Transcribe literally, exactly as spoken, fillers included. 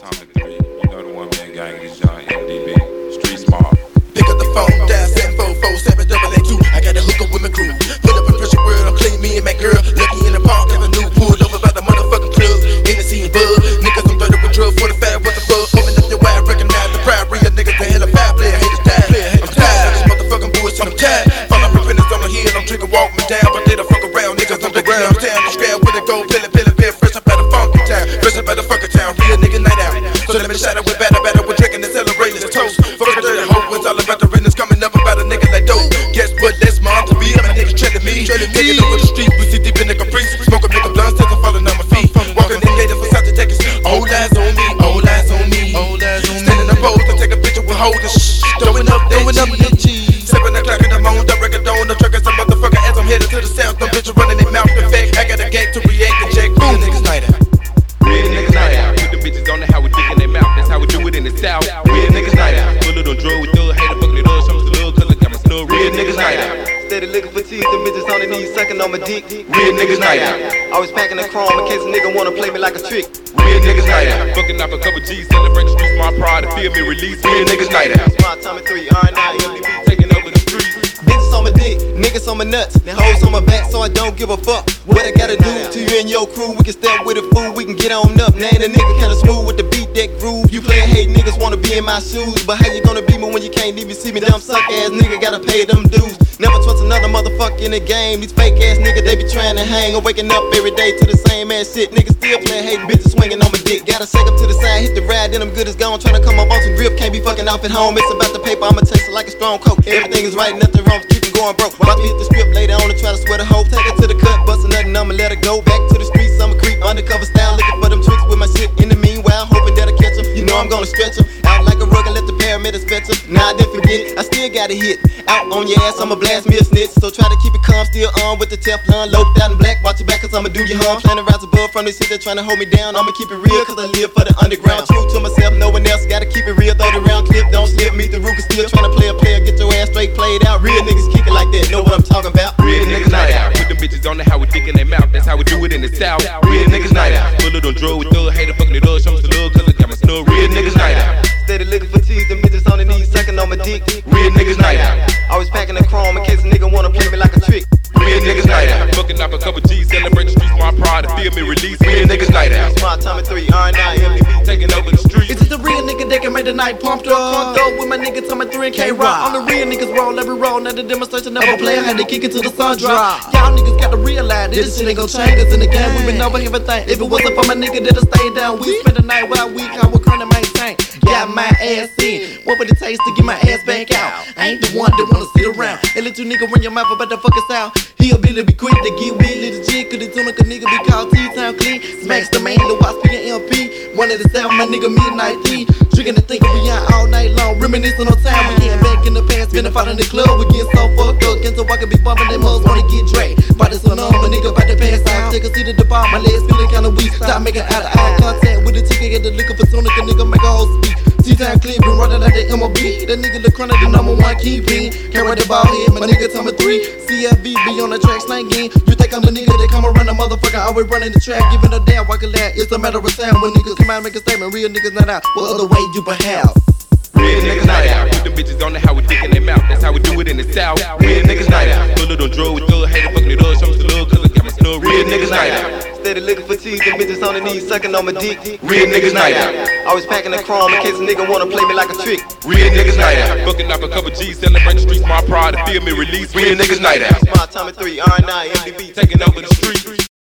Atomic three. You know the one man gang, this young M D B. Street smart. Pick up the phone, dial seven four four seven double eight two. I got a hook up with my crew. Pull up in pressure world, I'm clean me and my girl. Lucky in the park, have a new pulled over by the motherfucking club. Hennessy and bug, niggas I'm thirty with drugs, forty-five, what the fuck? Open up your wide, recognize the pride, real niggas, the hell of five player, haters die. I'm tired of this motherfucking bullshit, I'm tired. Fall off repentance on the hill, I'm drinking, walk me down, but they don't fuck around, niggas I'm the ground. I'm town, I'm scared with a gold, pilly, pilly, pilly, fresh up out of funky town, fresh up out of fucking town, real nigga night out. So let me shout out with batter, batter, with drinking and celebrating this toast. Fuck a dirty hoe, it's all about the business coming up about a nigga like dope. Guess what, that's mom to be, my niggas trailing me. Taking over the street, we see deep in the caprice. Smoking nigga blunts, till I'm falling on my feet. Walking in gators for South Texas. Old eyes on me, old eyes on me. Standing up pose and take a picture with holding shh. Throwing up, throwing up the cheese. Seven o'clock in the morning, the record on the truck as a motherfucker as I'm headed to the south. Them bitches running their mouth in fact. I got a gang to react and check. Boom, niggas night out. Real niggas night out. Put the bitches on the how we dick in their mouth. That's how we do it in the south. Real niggas night out. Pull it on drug with thug, hater fucking it up. Show us the love cause I got my snug. Real niggas night out. Steady looking for teeth, the bitches on their knees sucking on my dick. Real niggas night out. Always packing the chrome in case a nigga wanna play me like a trick. Real niggas night out. Fucking up a couple G's, celebrate the streets, my pride, and feel me release. Real niggas night out. My Atomic three, R nine, M D B, taking over the streets. Bitches on my dick, niggas on my nuts, then hoes on my back, so I don't give a fuck. What I gotta do to you and your crew, we can step with a fool, we can get on up. Now the nigga kinda smooth with the beat that groove. You playin' hate niggas wanna be in my shoes, but how you gonna be me when you can't even see me? Dumb suck ass nigga gotta pay them dues. Never trust another motherfucker in the game. These fake ass niggas, they be trying to hang. I'm waking up every day to the same ass shit. Niggas still playin' hating, bitches swinging on my dick. Gotta shake up to the side, hit the ride, then I'm good as gone. Tryna come up on some grip, can't be fucking off at home. It's about the paper, I'ma taste it like a strong coke. Everything is right, nothing wrong, keep it going broke. Watch me hit the strip later on to try to sweat a hoe. Take it to the cut, bustin' nothing, I'ma let her go. Back to the streets, I'ma creep undercover style, looking for them tricks with my shit. In the meanwhile, hoping that I catch them. You know I'm gonna stretch them out like a rug and let the paramedics fetch them. Nah, I didn't forget it, I still got a hit. Out on your ass, I'ma blast me a snitch. So try to keep it calm, still on with the Teflon. Loped out in black, watch your back cause I'ma do you harm. Trying to rise above from this shit that's trying to hold me down. I'ma keep it real cause I live for the underground. True to myself, no one else, gotta keep it real. Throw the round clip, don't slip, meet the rookie still trying to play a player. Get your ass straight played out. Real niggas kick it like that, know what I'm talking about. Real niggas night out. Put them bitches on the how we dick in their mouth. That's how we do it in the south. Real niggas night out. Pull it on drug with thug, hater fucking it up. Show us the love cause I got my snug. Real niggas night out. Steady looking for teeth, the bitches on their knees sucking on my dick. Real niggas night out. Always packing the chrome in case a nigga wanna play me like a trick. Real niggas night out. Fucking up a couple G's, celebrate the streets, my pride, and feel me release. Real niggas night out. My Atomic three, R nine, M D B, Taking over the streets. It's just a real nigga that can make the night pumped up. Pumped up with my nigga Atomic three and K-Rock. On the real niggas roll every roll. Now the demonstration never play. I had to kick it till the sun drop. Y'all niggas got to realize that this shit ain't gon' change us in the game. We been over everything. If it wasn't for my nigga that'll stay down, we spend the night while we how we're gonna maintain. Got my ass in. What would it take to get my ass back out? I ain't the one that wanna sit around and let you nigga run your mouth about the fucking style. He'll be to be quick to get with little jig. Cause the tuna could nigga be called T-Town Clean. Smacks the main, the watch speaking M P. One of the seven, my nigga Midnight T. Drinking and thinking we out all night long. Reminiscing on time we getting back in the past. Been a fight in the club, we get so fucked up. Get so I can be bumping them mugs, wanna get dragged. Body so numb, a nigga about to pass out. Take a seat at the bar, my legs feeling kinda weak. Stop making eye to eye contact with the ticket. Get the liquor for Sonic, a nigga make a whole speak. T-Time Clip, been running like the M O B. That nigga look chronic, the number one key pin. Carry the ball head, my nigga Atomic three. C F B be on the track slanging. You think I'm the nigga that come around the motherfucker? Always running the track, giving a damn why can laugh. It's a matter of time when niggas come out and make a statement. Real niggas not out. What other way you perhaps? Real niggas night out. Put them bitches on the how we dick in their mouth. That's how we do it in the south. Real niggas night out. Pull it on drug with thug, hater fucking it up. Show us the love cause I got my snug. Real niggas night out. steady looking for teeth, the bitches on their knees sucking on my dick. Real niggas night out. Always packing the chrome in case a nigga wanna play me like a trick. Real niggas night out. Fucking up a couple G's, celebrate the streets, my pride, and feel me release. Real niggas night out. My Atomic three, R nine, M D B, Taking over the streets.